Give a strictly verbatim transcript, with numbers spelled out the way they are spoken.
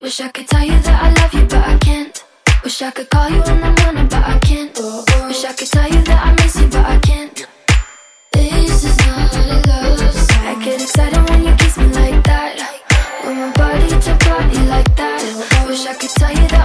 Wish I could tell you that I love you, but I can't. Wish I could call you in the morning, but I can't. Wish I could tell you that I miss you, but I can't. This is not a love song. I get excited when you kiss me like that, when my body to body like that. Wish I could tell you that